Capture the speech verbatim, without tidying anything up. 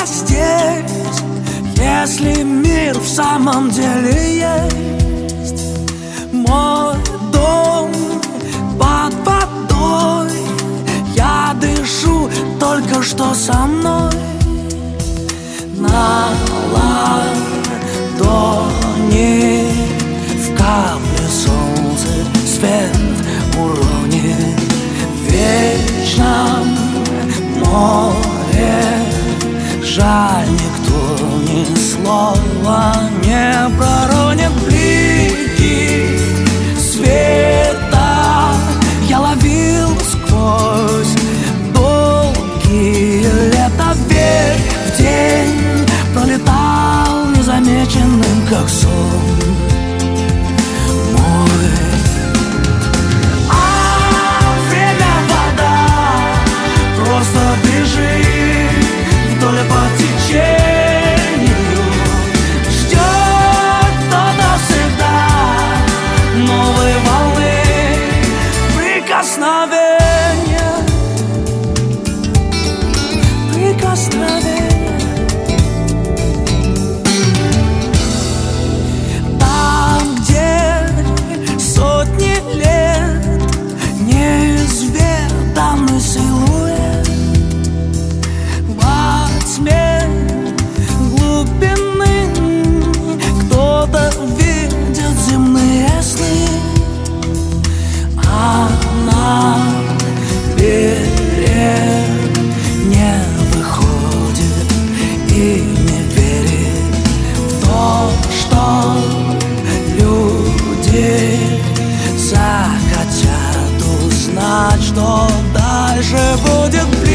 здесь, если мир в самом деле есть. Мой дом под водой, я дышу только что со мной. На ладони в капле солнца свет уронит. В вечном море жаль, никто ни слова не проронит. Блики света я ловил сквозь долгие лета. Верь, в день пролетал незамеченным, как сон мой. А время вода, просто бежи вдоль по течению. Ждет кто-то всегда новой волны, прикосновения, прикосновения. Там, где сотни лет, неизведанный силуэт, во тьме глубины кто-то видит земные сны. А на берег не выходит и не верит в то, что люди захотят узнать, что дальше будет.